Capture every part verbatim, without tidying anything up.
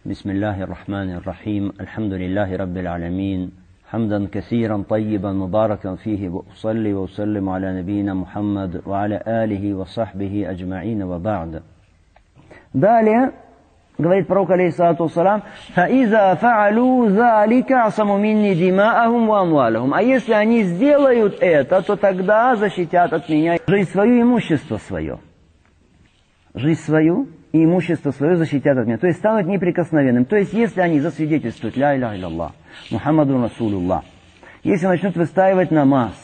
بسم الله الرحمن الرحيم الحمد لله رب العالمين حمدا كثيرا طيبا مباركا فيه وأصلي وأسلم على نبينا محمد وعلى آله وصحبه أجمعين وبعد. Далее говорит пророк алейхиссалату вассалам: فَإِذَا فَعَلُوا ذَلِكَ عَصَمُوا مِنِّي دِمَاءَهُمْ وَأَمْوَالَهُم. А если они сделают это, то тогда защитят от меня жизнь свою и имущество свое. Жизнь свою и имущество свое защитят от меня. То есть станут неприкосновенным. То есть если они засвидетельствуют ля иляха илlallah, Мухаммаду Расулуллах, если начнут выстаивать намаз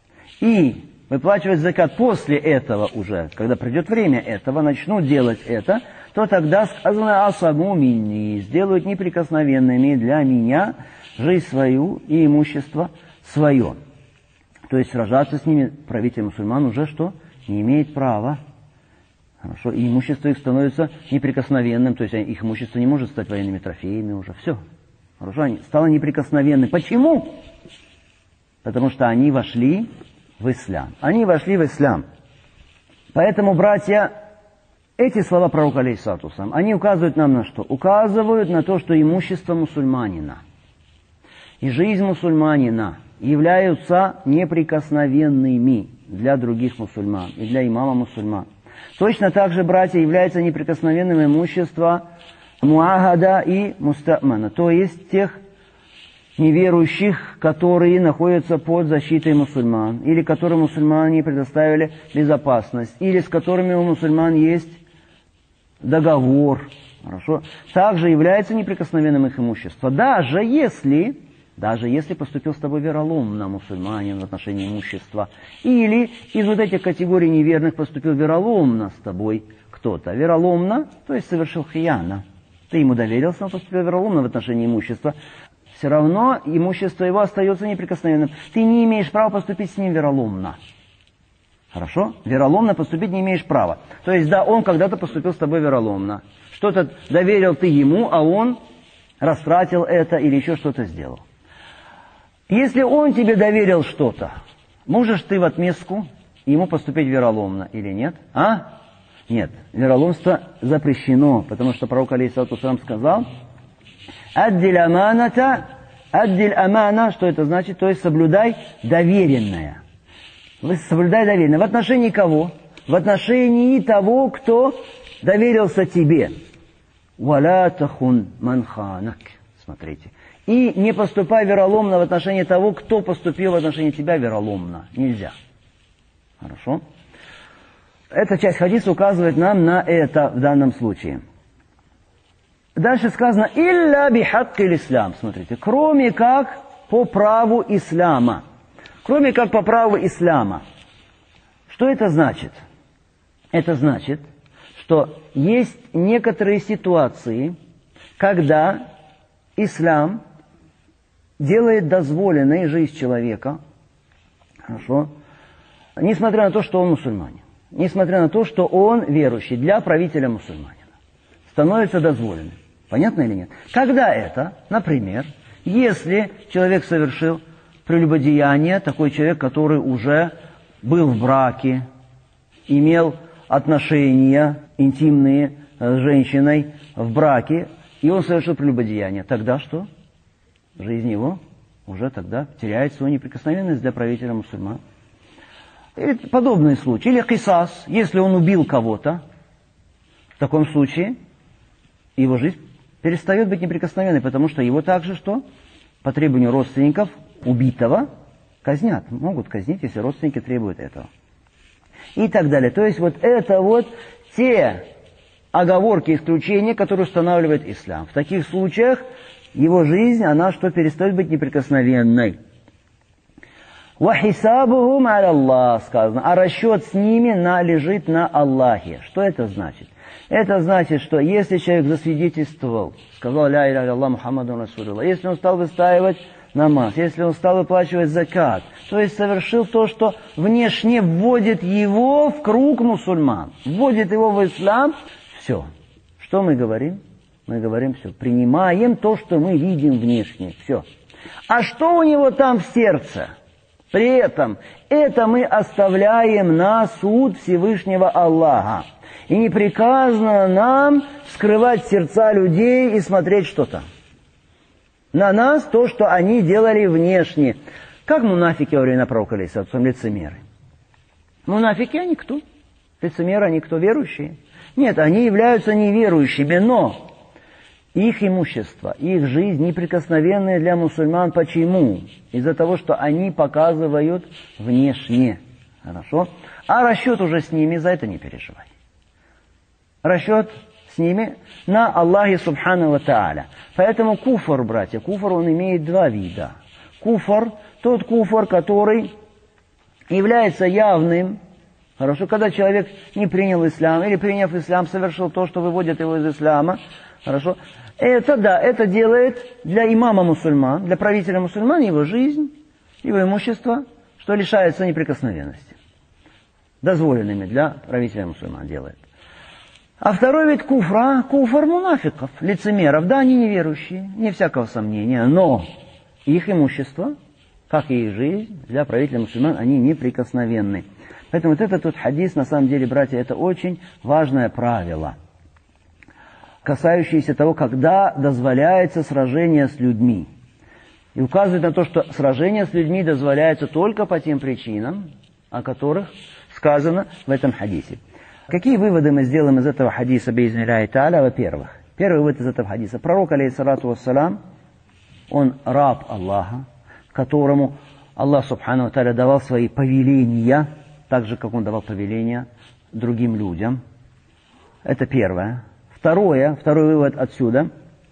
и выплачивать закат после этого уже, когда придет время этого, начнут делать это, то тогда сказано асаму минни, сделают неприкосновенными для меня жизнь свою и имущество свое. То есть сражаться с ними правитель мусульман уже что? Не имеет права. Хорошо, и имущество их становится неприкосновенным, то есть их имущество не может стать военными трофеями уже. Все. Хорошо, они стало неприкосновенным. Почему? Потому что они вошли в ислам. Они вошли в ислам. Поэтому, братья, эти слова пророка алейхиссалату вассалам, они указывают нам на что? Указывают на то, что имущество мусульманина и жизнь мусульманина являются неприкосновенными для других мусульман и для имама мусульман. Точно так же, братья, является неприкосновенным имущество муахада и мустамана, то есть тех неверующих, которые находятся под защитой мусульман, или которым мусульмане предоставили безопасность, или с которыми у мусульман есть договор. Хорошо? Также является неприкосновенным их имущество. Даже если, даже если поступил с тобой вероломно мусульманин в отношении имущества, или из вот этих категорий неверных поступил вероломно с тобой кто-то. Вероломно, то есть совершил хияна. Ты ему доверился, он поступил вероломно в отношении имущества. Все равно имущество его остается неприкосновенным. Ты не имеешь права поступить с ним вероломно. Хорошо? Вероломно поступить не имеешь права. То есть, да, он когда-то поступил с тобой вероломно. Что-то доверил ты ему, а он растратил это или еще что-то сделал. Если он тебе доверил что-то, можешь ты в отместку ему поступить вероломно или нет? А? Нет. Вероломство запрещено, потому что пророк алейхиссалату вассалам сказал: «Аддиль аманата, аддиль амана», что это значит? То есть соблюдай доверенное. Соблюдай доверенное. В отношении кого? В отношении того, кто доверился тебе. «Валя тахун ман ханак». Смотрите. И не поступай вероломно в отношении того, кто поступил в отношении тебя вероломно. Нельзя. Хорошо? Эта часть хадиса указывает нам на это в данном случае. Дальше сказано «Илля бихаккил ислам». Смотрите, кроме как по праву ислама. Кроме как по праву ислама. Что это значит? Это значит, что есть некоторые ситуации, когда ислам делает дозволенной жизнь человека, хорошо, несмотря на то, что он мусульманин, несмотря на то, что он верующий, для правителя мусульманина, становится дозволенным. Понятно или нет? Когда это, например, если человек совершил прелюбодеяние, такой человек, который уже был в браке, имел отношения интимные с женщиной в браке, и он совершил прелюбодеяние, тогда что? Жизнь его уже тогда теряет свою неприкосновенность для правителя мусульман. Или подобные случаи. Или кисас, если он убил кого-то, в таком случае его жизнь перестает быть неприкосновенной, потому что его также что? По требованию родственников убитого казнят. Могут казнить, если родственники требуют этого. И так далее. То есть вот это вот те оговорки, исключения, которые устанавливает ислам. В таких случаях его жизнь, она что, перестает быть неприкосновенной. «Вахисабухум аля Аллах» сказано, а расчет с ними на, лежит на Аллахе. Что это значит? Это значит, что если человек засвидетельствовал, сказал «Ля иляха илlallah Мухаммаду Расулуллах», если он стал выстаивать намаз, если он стал выплачивать закат, то есть совершил то, что внешне вводит его в круг мусульман, вводит его в ислам, все. Что мы говорим? Мы говорим все. Принимаем то, что мы видим внешне. Все. А что у него там в сердце? При этом это мы оставляем на суд Всевышнего Аллаха. И не приказано нам скрывать сердца людей и смотреть что-то. На нас то, что они делали внешне. Как мунафики во время пророка, алейхиссалату, лицемеры. Мунафики, они кто? Лицемеры, они кто? Верующие? Нет, они являются неверующими, но их имущество, их жизнь неприкосновенная для мусульман. Почему? Из-за того, что они показывают внешне. Хорошо? А расчет уже с ними, за это не переживай. Расчет с ними на Аллахе субхану ва тааля. Поэтому куфр, братья, куфр, он имеет два вида. Куфр, тот куфр, который является явным. Хорошо, когда человек не принял ислам, или приняв ислам, совершил то, что выводит его из ислама. Хорошо. Это, да, это делает для имама мусульман, для правителя мусульман его жизнь, его имущество, что лишается неприкосновенности. Дозволенными для правителя мусульман делает. А второй вид куфра, куфр мунафиков, лицемеров. Да, они неверующие, не всякого сомнения, но их имущество, как и их жизнь, для правителя мусульман, они неприкосновенны. Поэтому вот этот вот хадис, на самом деле, братья, это очень важное правило, касающееся того, когда дозволяется сражение с людьми. И указывает на то, что сражение с людьми дозволяется только по тем причинам, о которых сказано в этом хадисе. Какие выводы мы сделаем из этого хадиса, би'изни-ллахи тааля? Во-первых, первый вывод из этого хадиса. Пророк, алейхиссалату вассалам, он раб Аллаха, которому Аллах субхану ва тааля давал свои повеления, так же, как он давал повеления другим людям. Это первое. Второе, второй вывод отсюда,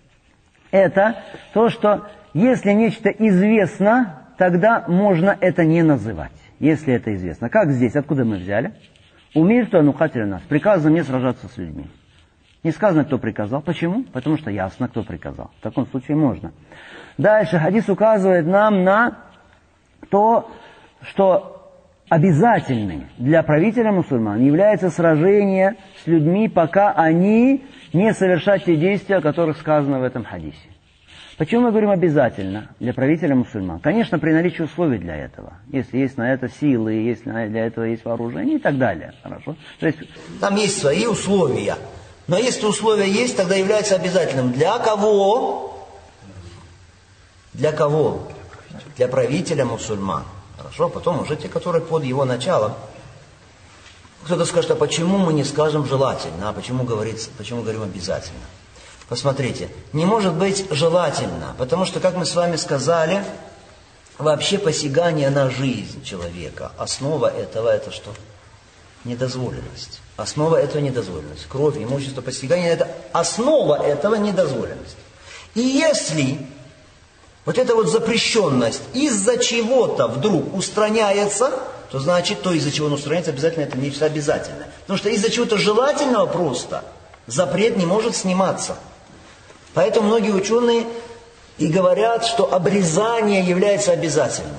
это то, что если нечто известно, тогда можно это не называть, если это известно. Как здесь, откуда мы взяли? Умирту анухатиля нас. Приказано мне сражаться с людьми. Не сказано, кто приказал. Почему? Потому что ясно, кто приказал. В таком случае можно. Дальше хадис указывает нам на то, что обязательным для правителя мусульман является сражение с людьми, пока они не совершат те действия, о которых сказано в этом хадисе. Почему мы говорим обязательно для правителя мусульман? Конечно, при наличии условий для этого. Если есть на это силы, если для этого есть вооружение и так далее. Хорошо? То есть... Там есть свои условия. Но если условия есть, тогда является обязательным. Для кого? Для кого? Для правителя мусульман. Хорошо? Потом уже те, которые под его началом. Кто-то скажет, а почему мы не скажем желательно? А почему, говорится, почему говорим обязательно? Посмотрите, не может быть желательно, потому что, как мы с вами сказали, вообще посягание на жизнь человека, основа этого это что? Недозволенность. Основа этого недозволенность. Кровь, имущество, посягание, это основа этого недозволенность. И если вот эта вот запрещенность из-за чего-то вдруг устраняется, то значит, то, из-за чего он устраняется, обязательно это нечто обязательное. Потому что из-за чего-то желательного просто запрет не может сниматься. Поэтому многие ученые и говорят, что обрезание является обязательным.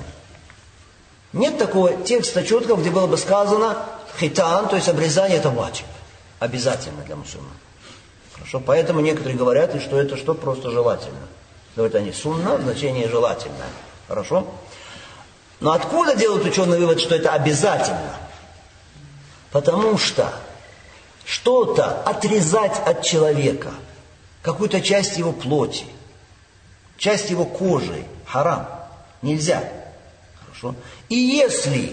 Нет такого текста четкого, где было бы сказано хитан, то есть обрезание это ваджиб. Обязательно для мусульман. Хорошо? Поэтому некоторые говорят, что это что просто желательно. Говорят они, сунна, значение желательное. Хорошо? Но откуда делают ученые вывод, что это обязательно? Потому что что-то отрезать от человека, какую-то часть его плоти, часть его кожи, харам, нельзя. Хорошо? И если,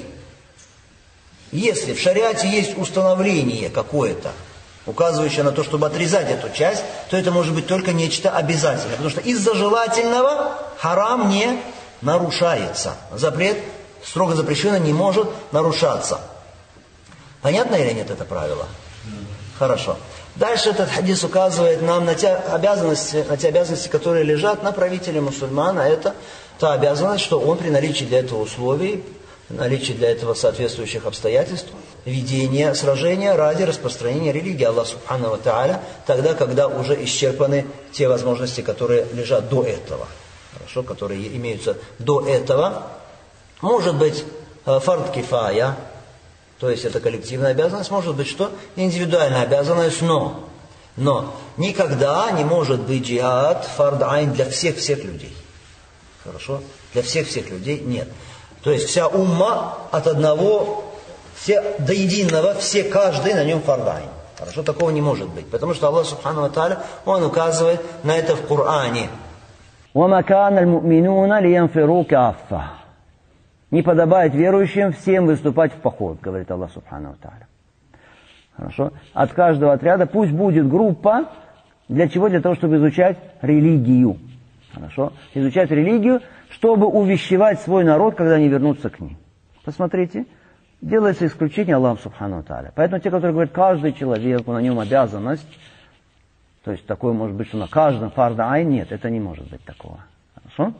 если в шариате есть установление какое-то, указывающее на то, чтобы отрезать эту часть, то это может быть только нечто обязательное. Потому что из-за желательного харам не нарушается. Запрет строго запрещено не может нарушаться. Понятно или нет это правило? Хорошо. Дальше этот хадис указывает нам на те обязанности, на те обязанности, которые лежат на правителе мусульмана. Это та обязанность, что он при наличии для этого условий, наличии для этого соответствующих обстоятельств, ведение сражения ради распространения религии Аллаха субхану ва тааля, тогда, когда уже исчерпаны те возможности, которые лежат до этого. Хорошо, которые имеются до этого. Может быть фард кифая, то есть это коллективная обязанность, может быть что? Индивидуальная обязанность, но, но никогда не может быть джихад фард айн для всех-всех людей. Хорошо? Для всех-всех людей нет. То есть вся умма от одного, все до единого, все, каждый на нем фардайн. Хорошо, такого не может быть. Потому что Аллах Субхану ва Тааля, Он указывает на это в Коране. وَمَا كَانَ الْمُؤْمِنُونَ لِيَنْفِرُوا كَافَّةً. Не подобает верующим всем выступать в поход, говорит Аллах Субхану ва Тааля. Хорошо? От каждого отряда пусть будет группа. Для чего? Для того, чтобы изучать религию. Хорошо? Изучать религию, чтобы увещевать свой народ, когда они вернутся к ним. Посмотрите, делается исключение Аллаху Субхану ва Тааля. Поэтому те, которые говорят, каждый человек, на нем обязанность, то есть такое может быть, что на каждом фарда айн, нет, это не может быть такого. Хорошо?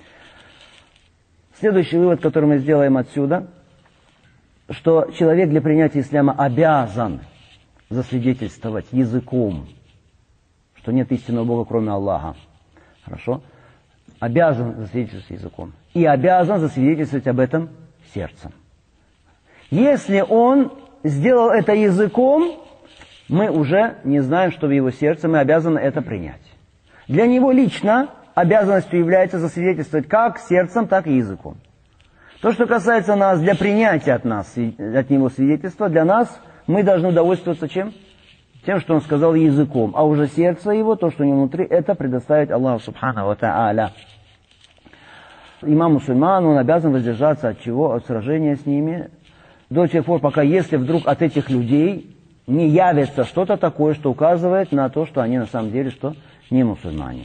Следующий вывод, который мы сделаем отсюда, что человек для принятия ислама обязан засвидетельствовать языком, что нет истинного Бога, кроме Аллаха. Хорошо? Обязан засвидетельствовать языком. И обязан засвидетельствовать об этом сердцем. Если он сделал это языком, мы уже не знаем, что в его сердце, мы обязаны это принять. Для него лично обязанностью является засвидетельствовать как сердцем, так и языком. То, что касается нас, для принятия от нас, от него свидетельства, для нас мы должны удовольствоваться чем? Тем, что он сказал языком. А уже сердце его, то, что у него внутри, это предоставить Аллаху Субхану ва Тааля. Имам мусульман, он обязан воздержаться от чего? От сражения с ними. До тех пор, пока если вдруг от этих людей не явится что-то такое, что указывает на то, что они на самом деле что? Не мусульмане.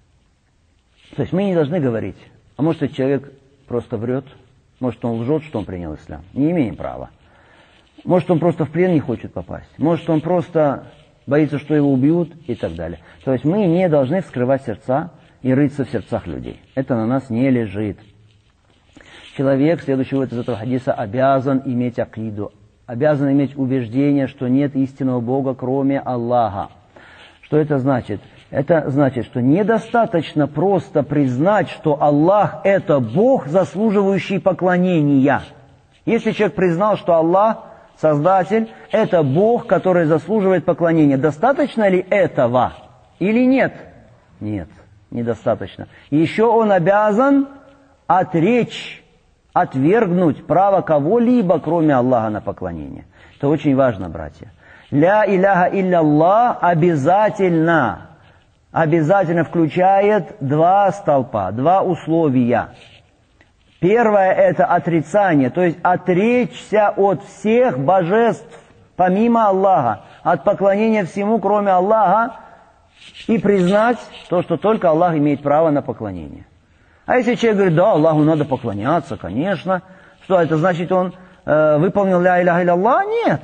То есть мы не должны говорить, а может этот человек просто врет, может он лжет, что он принял ислам. Не имеем права. Может он просто в плен не хочет попасть, может он просто боится, что его убьют и так далее. То есть мы не должны вскрывать сердца и рыться в сердцах людей. Это на нас не лежит. Человек, следующий вывод из этого хадиса, обязан иметь акиду, обязан иметь убеждение, что нет истинного Бога, кроме Аллаха. Что это значит? Это значит, что недостаточно просто признать, что Аллах – это Бог, заслуживающий поклонения. Если человек признал, что Аллах, Создатель, это Бог, который заслуживает поклонения, достаточно ли этого или нет? Нет, недостаточно. Еще он обязан отречь, отвергнуть право кого-либо, кроме Аллаха, на поклонение. Это очень важно, братья. Ля иляха илля-Аллах обязательно, обязательно включает два столпа, два условия. Первое – это отрицание, то есть отречься от всех божеств, помимо Аллаха, от поклонения всему, кроме Аллаха, и признать то, что только Аллах имеет право на поклонение. А если человек говорит, да, Аллаху надо поклоняться, конечно, что это значит, он э, выполнил ля иляха илля-Аллах? Нет.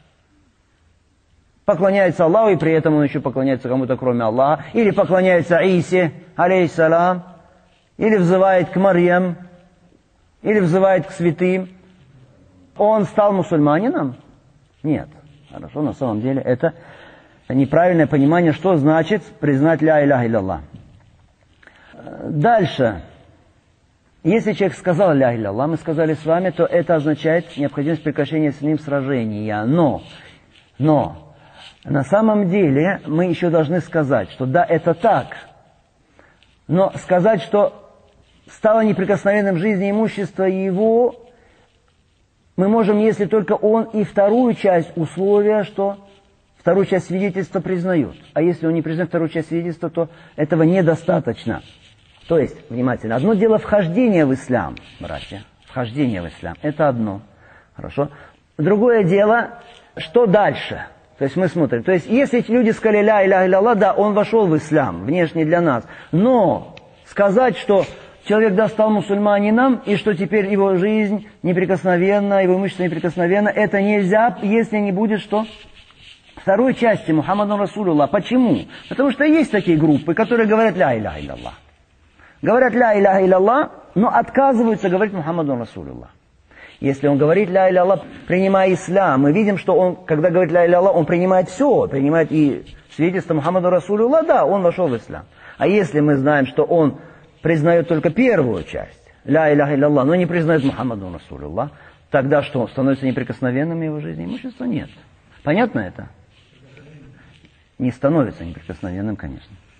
Поклоняется Аллаху, и при этом он еще поклоняется кому-то, кроме Аллаха, или поклоняется Исе, алейхиссалам, или взывает к Марьям, или взывает к святым. Он стал мусульманином? Нет. Хорошо, на самом деле это неправильное понимание, что значит признать ля иляха илля-Аллах. Дальше. Если человек сказал ля иляха илля-Аллах, мы сказали с вами, то это означает необходимость прекращения с ним сражения. Но, но, на самом деле мы еще должны сказать, что да, это так. Но сказать, что стало неприкосновенным в жизни имущество его, мы можем, если только он и вторую часть условия, что вторую часть свидетельства признает. А если он не признает вторую часть свидетельства, то этого недостаточно. То есть, внимательно, одно дело вхождение в ислам, братья, вхождение в ислам, это одно, хорошо. Другое дело, что дальше? То есть мы смотрим, то есть если эти люди сказали ля иляха илля-Аллах, да, он вошел в ислам, внешне для нас, но сказать, что человек да, стал мусульманином, и что теперь его жизнь неприкосновенна, его имущество неприкосновенно, это нельзя, если не будет что? Второй части Мухаммаду Расулуллах. Почему? Потому что есть такие группы, которые говорят ля иляха илля-Аллах. Говорят ля иляха илля-Аллах, но отказываются говорить Мухаммаду Расулуллах. Если он говорит ля иляха илля-Аллах, принимая ислам, мы видим, что он, когда говорит ля иляха илля-Аллах, он принимает все, принимает и свидетельство Мухаммаду Расулуллах, да, он вошел в ислам. А если мы знаем, что он признает только первую часть, ля иляха илля-Аллах, но не признает Мухаммаду Расулуллах, тогда что, становится неприкосновенным в его жизни? Имущество? Нет. Понятно это? Не становится неприкосновенным, конечно.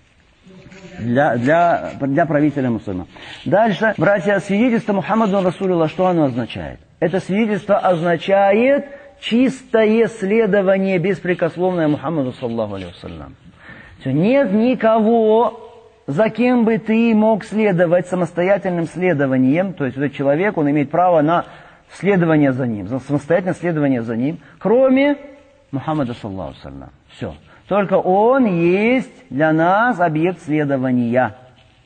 Для, для, для правителя мусульман. Дальше, братья, свидетельство Мухаммаду Расулилла, что оно означает? Это свидетельство означает чистое следование беспрекословное Мухаммаду саллаллаху алейхи вассалям. Нет никого, за кем бы ты мог следовать самостоятельным следованием, то есть этот человек, он имеет право на следование за ним, за самостоятельное следование за ним, кроме Мухаммада саллаллаху алейхи вассалям. Все. Только он есть для нас объект следования.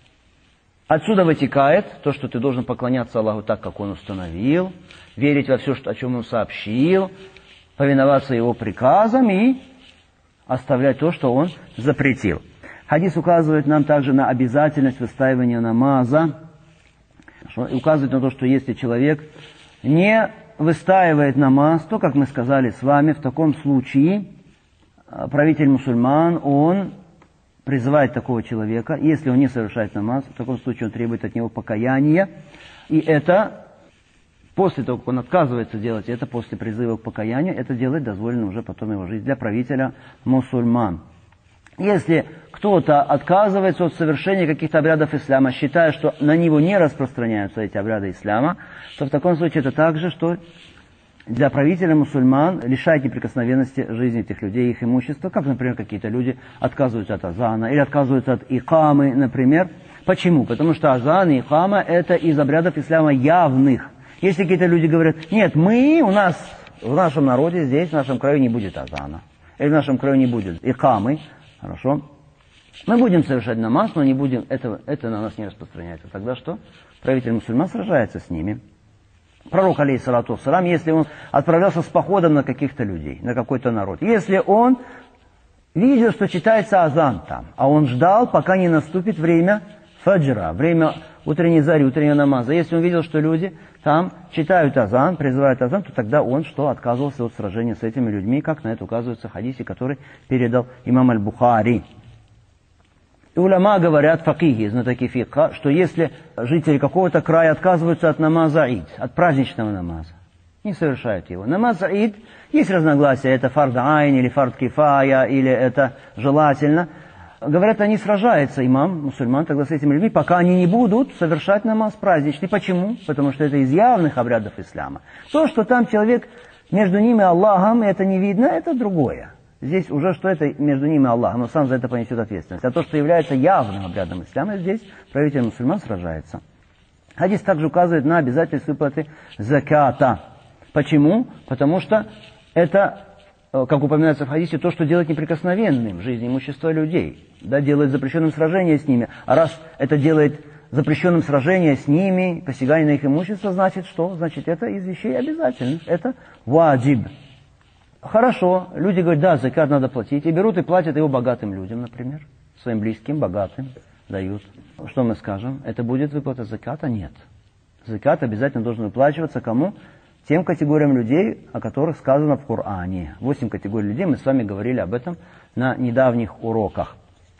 Отсюда вытекает то, что ты должен поклоняться Аллаху так, как Он установил, верить во все, о чем Он сообщил, повиноваться Его приказам и оставлять то, что Он запретил. Хадис указывает нам также на обязательность выстаивания намаза. Указывает на то, что если человек не выстаивает намаз, то, как мы сказали с вами, в таком случае правитель мусульман, он призывает такого человека, если он не совершает намаз, в таком случае он требует от него покаяния. И это, после того, как он отказывается делать это, после призыва к покаянию, это делать дозволено уже потом его жизнь для правителя мусульман. Если кто-то отказывается от совершения каких-то обрядов ислама, считая, что на него не распространяются эти обряды ислама, то в таком случае это также, что для правителя мусульман лишает неприкосновенности жизни этих людей, их имущества, как, например, какие-то люди отказываются от азана или отказываются от икамы, например. Почему? Потому что азан и икама это из обрядов ислама явных. Если какие-то люди говорят, нет, мы, у нас, в нашем народе, здесь, в нашем краю не будет азана, или в нашем краю не будет икамы, хорошо, мы будем совершать намаз, но не будем, это, это на нас не распространяется. Тогда что? Правитель мусульман сражается с ними. Пророк, алейхиссалату вассалам, если он отправлялся с походом на каких-то людей, на какой-то народ, если он видел, что читается азан там, а он ждал, пока не наступит время фаджра, время утренней зари, утреннего намаза, если он видел, что люди там читают азан, призывают азан, то тогда он что, отказывался от сражения с этими людьми, как на это указывается в хадисе, который передал имам аль-Бухари. И уляма говорят, факихи, знатоки фикха, что если жители какого-то края отказываются от намаза ид, от праздничного намаза, не совершают его. Намаз ид, есть разногласия, это фард айн или фард кифая, или это желательно. Говорят, они сражаются, имам, мусульман, тогда с этими людьми, пока они не будут совершать намаз праздничный. Почему? Потому что это из явных обрядов ислама. То, что там человек между ними и Аллахом, это не видно, это другое. Здесь уже что это между ними и Аллахом, но сам за это понесет ответственность. А то, что является явным обрядом ислама, здесь правитель мусульман сражается. Хадис также указывает на обязательность выплаты заката. Почему? Потому что это, как упоминается в хадисе, то, что делает неприкосновенным жизнь имущества людей. Да, делает запрещенным сражение с ними. А раз это делает запрещенным сражение с ними, посягание на их имущество, значит что? Значит, это из вещей обязательных. Это ваджиб. Хорошо, люди говорят, да, закат надо платить, и берут и платят его богатым людям, например, своим близким, богатым, дают. Что мы скажем? Это будет выплата заката? Нет. Закат обязательно должен выплачиваться кому? Тем категориям людей, о которых сказано в Коране. Восемь категорий людей, мы с вами говорили об этом на недавних уроках.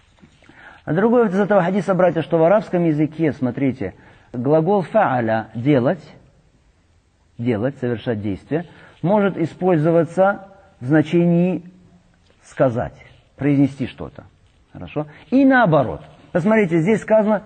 А другой из этого хадиса, братья, что в арабском языке, смотрите, глагол фа'аля, делать, делать, совершать действие, может использоваться в значении сказать, произнести что-то. Хорошо? И наоборот. Посмотрите, здесь сказано,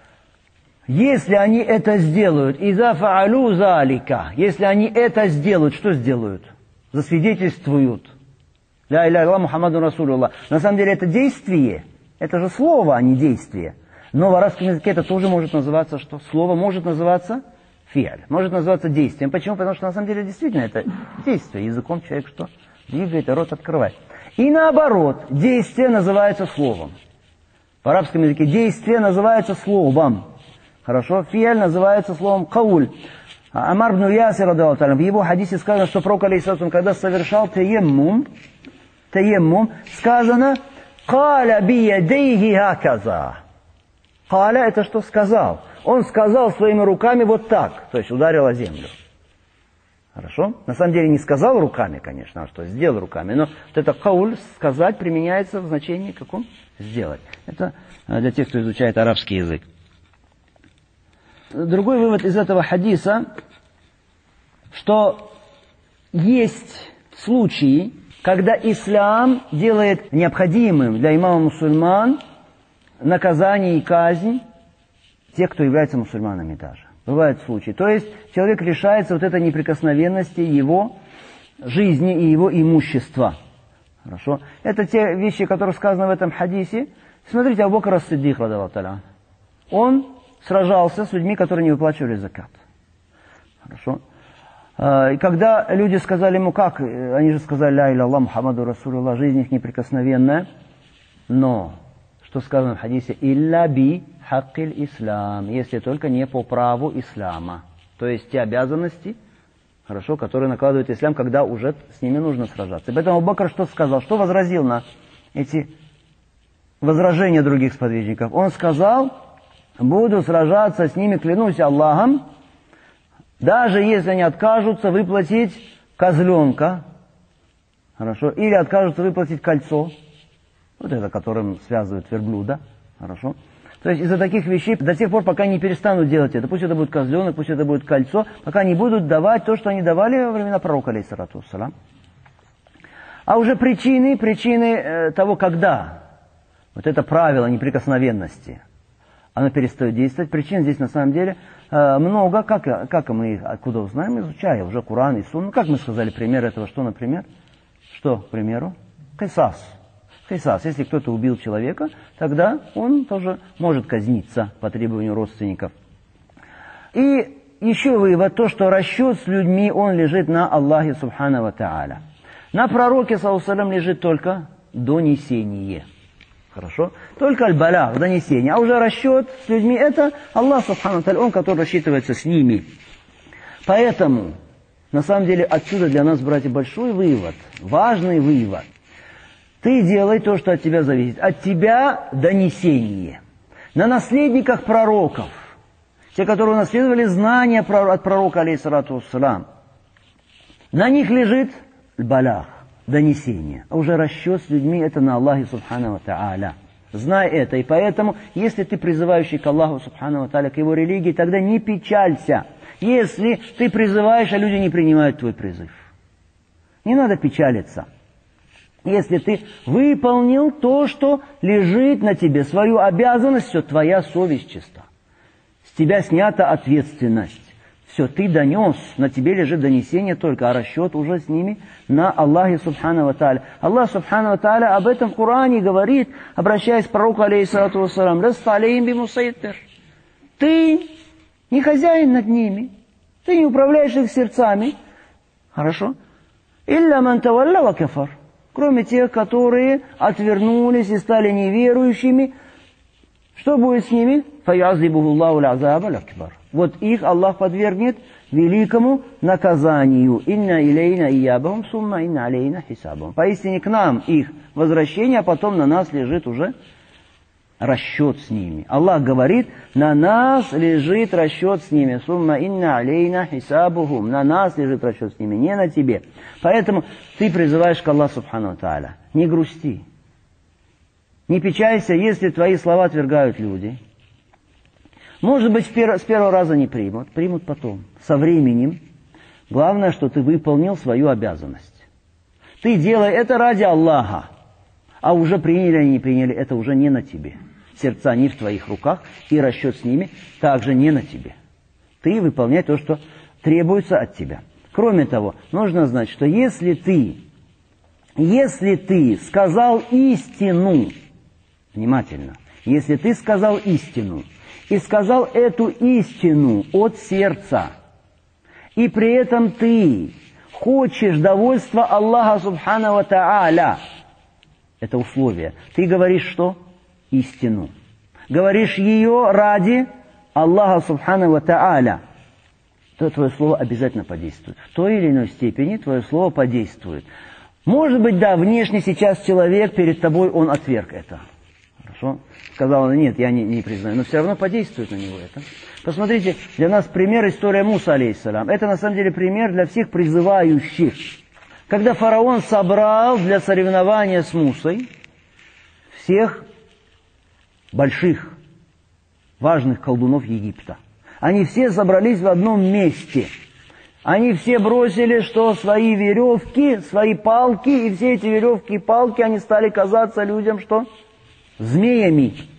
если они это сделают, иза фа'алю залика, если они это сделают, что сделают? Засвидетельствуют. Ля иля илля Мухаммаду Расулуллах. На самом деле это действие, это же слово, а не действие. Но в арабском языке это тоже может называться что? Слово может называться фиаль, может называться действием. Почему? Потому что на самом деле действительно это действие. Языком человек что? Двигает, рот открывает. И наоборот, действие называется словом. В арабском языке действие называется словом. Хорошо? Фиаль называется словом кауль. Амар ибн Ясир, в его хадисе сказано, что пророк, алейхиссалату, когда совершал таеммум, таеммум, сказано «Каля биядейхи хаказа». Каля это что сказал? Он сказал своими руками вот так, то есть ударил о землю. Хорошо? На самом деле не сказал руками, конечно, а что сделал руками. Но вот это кауль, сказать, применяется в значении каком? Сделать. Это для тех, кто изучает арабский язык. Другой вывод из этого хадиса, что есть случаи, когда ислам делает необходимым для имама мусульман наказание и казнь тех, кто является мусульманами даже. Бывают случаи. То есть человек лишается вот этой неприкосновенности его жизни и его имущества. Хорошо? Это те вещи, которые сказаны в этом хадисе. Смотрите, Абу Бакр ас-Сиддик, радаллаху та'аля, он сражался с людьми, которые не выплачивали закат. Хорошо? И когда люди сказали ему, как, они же сказали, ля иля Аллах, Мухаммаду Расулуллах, жизнь их неприкосновенная, но, что сказано в хадисе, илля би хаккиль ислам, если только не по праву ислама. То есть те обязанности, хорошо, которые накладывает ислам, когда уже с ними нужно сражаться. И поэтому Абу Бакр что сказал, что возразил на эти возражения других сподвижников? Он сказал, буду сражаться с ними, клянусь Аллахом, даже если они откажутся выплатить козленка, хорошо, или откажутся выплатить кольцо, вот это, которым связывают верблюда, хорошо. То есть из-за таких вещей до тех пор, пока не перестанут делать это, пусть это будет козленок, пусть это будет кольцо, пока не будут давать то, что они давали во времена пророка, алейхиссалату вассалам. А уже причины, причины э, того, когда вот это правило неприкосновенности, оно перестает действовать. Причин здесь на самом деле э, много. Как, как мы их откуда узнаем? Изучая уже Коран и Сунну. Как мы сказали, пример этого, что, например? Что, к примеру? Кисас. Кисас. Если кто-то убил человека, тогда он тоже может казниться по требованию родственников. И еще вывод, то, что расчет с людьми, он лежит на Аллахе Субхану ва Тааля. На пророке, саллаллаху алейхи ва саллям, лежит только донесение. Хорошо? Только аль-балях, донесение. А уже расчет с людьми, это Аллах Субхану ва Тааля, он, который рассчитывается с ними. Поэтому, на самом деле, отсюда для нас, братья, большой вывод, важный вывод. Ты делай то, что от тебя зависит. От тебя донесение. На наследниках пророков, те, которые унаследовали знания от пророка, алейхиссалату вассалам, на них лежит аль-балях, донесение. А уже расчет с людьми, это на Аллахе Субхану ва Тааля. Знай это. И поэтому, если ты призывающий к Аллаху Субхану ва Тааля, к его религии, тогда не печалься, если ты призываешь, а люди не принимают твой призыв. Не надо печалиться. Если ты выполнил то, что лежит на тебе, свою обязанность, все, твоя совесть чиста. С тебя снята ответственность. Все, ты донес, на тебе лежит донесение только, а расчет уже с ними на Аллахе Субхану ва Тааля. Аллах Субхану ва Тааля об этом в Коране говорит, обращаясь к пророку, алейхиссалату вассалам, «Ласта алейхим бимусайттир». Ты не хозяин над ними, ты не управляешь их сердцами. Хорошо? «Илля ман тавалля ва кафар». Кроме тех, которые отвернулись и стали неверующими, что будет с ними? «Фаязибуху Аллаху аль-азаба аль-акбар». Вот их Аллах подвергнет великому наказанию. «Инна илейна иябахум, сумма инна алейна хисабахум». Поистине к нам их возвращение, а потом на нас лежит уже расчет с ними. Аллах говорит, на нас лежит расчет с ними. «Сумма инна алейна хисабахум». На нас лежит расчет с ними, не на тебе. Поэтому ты призываешь к Аллаху Субхану ва Тааля. Не грусти. Не печалься, если твои слова отвергают люди. Может быть, с первого раза не примут, примут потом. Со временем. Главное, что ты выполнил свою обязанность. Ты делай это ради Аллаха. А уже приняли они, не приняли, это уже не на тебе. Сердца не в твоих руках, и расчет с ними также не на тебе. Ты выполняй то, что требуется от тебя. Кроме того, нужно знать, что если ты, если ты сказал истину, внимательно, если ты сказал истину, и сказал эту истину от сердца, и при этом ты хочешь довольства Аллаха Субхану ва Тааля, это условие, ты говоришь что? Истину. Говоришь ее ради Аллаха Субхану ва Тааля, то твое слово обязательно подействует. В той или иной степени твое слово подействует. Может быть, да, внешне сейчас человек перед тобой, он отверг это. Хорошо? Сказал он, нет, я не, не признаю. Но все равно подействует на него это. Посмотрите, для нас пример история Муса, алейхиссалям. Это на самом деле пример для всех призывающих. Когда фараон собрал для соревнования с Мусой всех больших, важных колдунов Египта. Они все собрались в одном месте. Они все бросили, что свои веревки, свои палки, и все эти веревки и палки, они стали казаться людям, что? Змеями.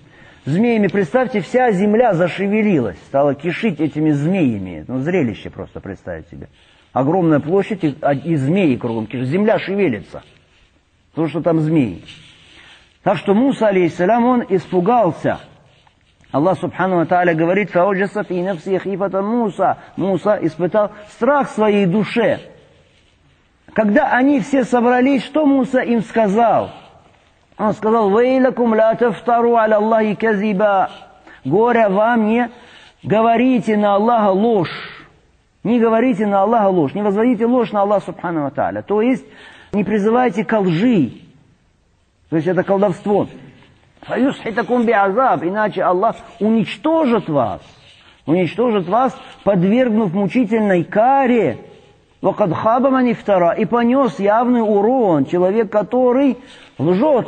змеями, представьте, вся земля зашевелилась, стала кишить этими змеями. Ну, зрелище просто представить себе. Огромная площадь и, и змеи кругом кишит. Земля шевелится, потому что там змеи. Так что Муса, алейхиссалям, он испугался. Аллах субхану ва тааля говорит: «Фауджаса фи нафси хифатан Муса». Муса испытал страх в своей душе. Когда они все собрались, что Муса им сказал? Он сказал: «Вейлакум ла тафтару аля Аллахи казиба». Горе вам, не говорите на Аллаха ложь. Не говорите на Аллаха ложь. Не возводите ложь на Аллаха субхану ва тааля. То есть, не призывайте ко лжи. То есть, это колдовство. «Фаюсхитакум би'азаб», иначе Аллах уничтожит вас. Уничтожит вас, подвергнув мучительной каре. «Вакад хаба ман ифтара», и понес явный урон. Человек, который лжет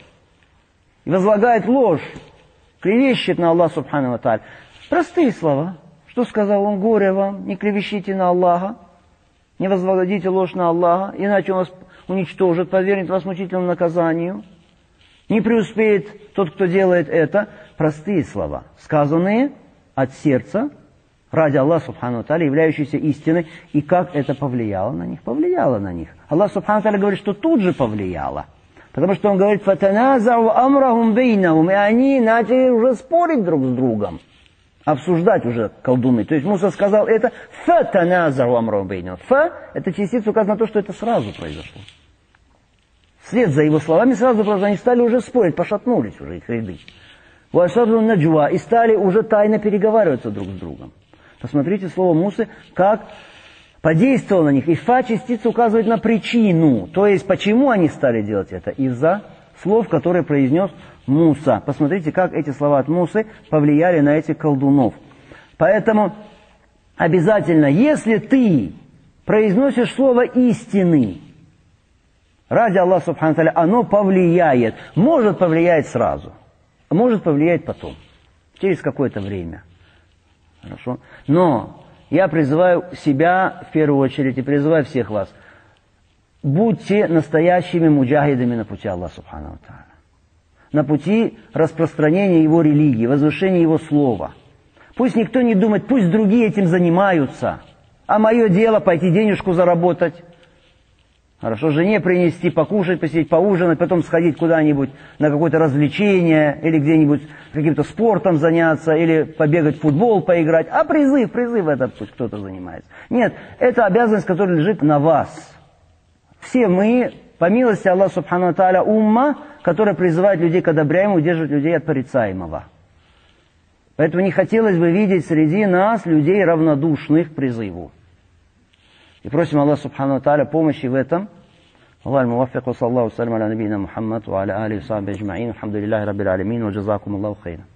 и возлагает ложь, клевещет на Аллаха субхану ва тааля. Простые слова. Что сказал он? Горе вам, не клевещите на Аллаха, не возводите ложь на Аллаха, иначе он вас уничтожит, подвергнет вас мучительному наказанию. Не преуспеет тот, кто делает это. Простые слова, сказанные от сердца, ради Аллаха субхану ва тааля, являющиеся истиной. И как это повлияло на них? Повлияло на них. Аллах субхану ва тааля говорит, что тут же повлияло. Потому что он говорит: «Фатаназау амрахум бейнахум», и они начали уже спорить друг с другом. Обсуждать уже колдуны. То есть Муса сказал это: «Фатаназау амрахум бейнахум». Фа, это частица указана на то, что это сразу произошло. Вслед за его словами сразу просто они стали уже спорить, пошатнулись уже их ряды. «Васарру наджва», и стали уже тайно переговариваться друг с другом. Посмотрите слово Мусы, как подействовало на них. И фа частица указывает на причину. То есть, почему они стали делать это? Из-за слов, которые произнес Муса. Посмотрите, как эти слова от Мусы повлияли на этих колдунов. Поэтому обязательно, если ты произносишь слово истины ради Аллаха субхану ва тааля, оно повлияет. Может повлиять сразу, может повлиять потом, через какое-то время. Хорошо? Но я призываю себя в первую очередь и призываю всех вас: будьте настоящими муджахидами на пути Аллаха субхану ва тааля, на пути распространения Его религии, возвышения Его слова. Пусть никто не думает, пусть другие этим занимаются, а мое дело пойти денежку заработать. Хорошо, жене принести, покушать, посидеть, поужинать, потом сходить куда-нибудь на какое-то развлечение, или где-нибудь каким-то спортом заняться, или побегать в футбол, поиграть. А призыв, призыв это пусть кто-то занимается. Нет, это обязанность, которая лежит на вас. Все мы, по милости Аллаха субхану ва тааля, умма, которая призывает людей к одобряемому, удерживает людей от порицаемого. Поэтому не хотелось бы видеть среди нас людей равнодушных к призыву. И просим Аллаха субхану ва тааля помощи в этом. Аллах муаффик, ва саллаллаху салям аля набийна Мухаммад, ва аля алихи ва сахбихи аджмаин. Алхамдулиллахи раббил алямин, ва джазакум Аллаху хайран.